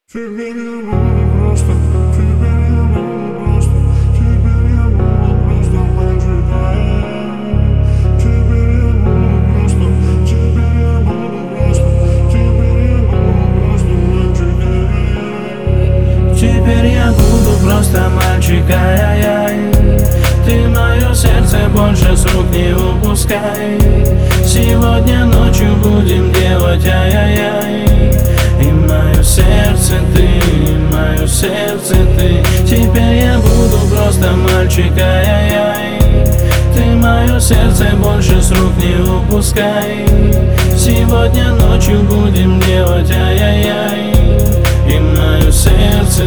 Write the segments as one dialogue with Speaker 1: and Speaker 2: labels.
Speaker 1: Теперь я буду просто, теперь я буду просто, теперь я буду просто мальчиком. Теперь я буду просто, теперь я буду просто, теперь я буду просто мальчиком.
Speaker 2: Теперь я буду просто мальчик, ай-яй-яй. Ты мое сердце больше с рук не упускай. Сегодня ночью будем делать ай-яй-яй. И мое сердце ты. Теперь я буду просто мальчик, ай-яй-яй. Ты мое сердце больше с рук не упускай. Сегодня ночью будем делать ай-яй-яй. И мое сердце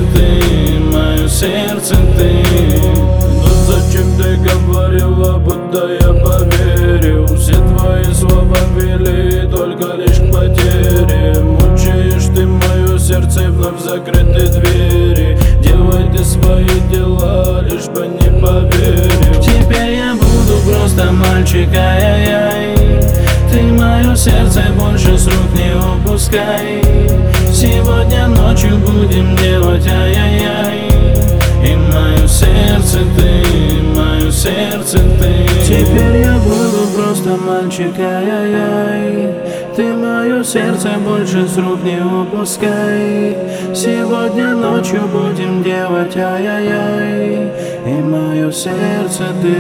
Speaker 2: ты.
Speaker 3: Но зачем ты говорила, будто я поверил? Все твои слова вели только лишь к потере. Мучаешь ты мое сердце, вновь закрыты двери. Делай ты свои дела, лишь бы не поверил.
Speaker 2: Теперь я буду просто мальчик, ай-яй-яй. Ты мое сердце больше с рук не упускай. Сегодня ночью будем делать ай-яй-яй. И мое сердце ты. Теперь я буду просто мальчик, ай-яй-яй. Ты мое сердце больше с рук не упускай. Сегодня ночью будем делать ай-яй-яй. И мое сердце ты.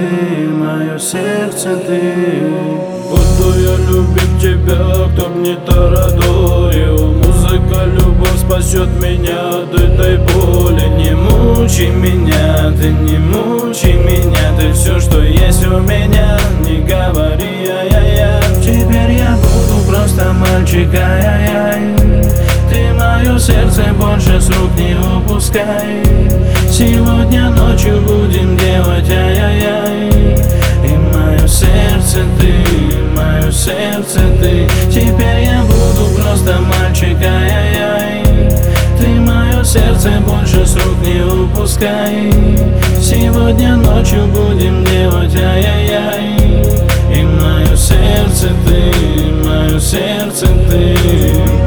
Speaker 3: Буду я любить тебя, кто б не тараторил. Музыка, любовь спасет меня от этой боли. Не мучай меня, ты не мучай меня. Ты все, что есть у меня, не говори ай-яй-яй.
Speaker 2: Теперь я буду просто мальчик, ай-яй-яй. Ты мое сердце больше с рук не упускай. Сегодня ночью будем делать ай-яй-яй. И мое сердце ты. Теперь я буду просто мальчик, ай-яй-яй. Ты мое сердце больше с рук не упускай. Сегодня ночью будем делать ай-яй-яй. И мое сердце ты.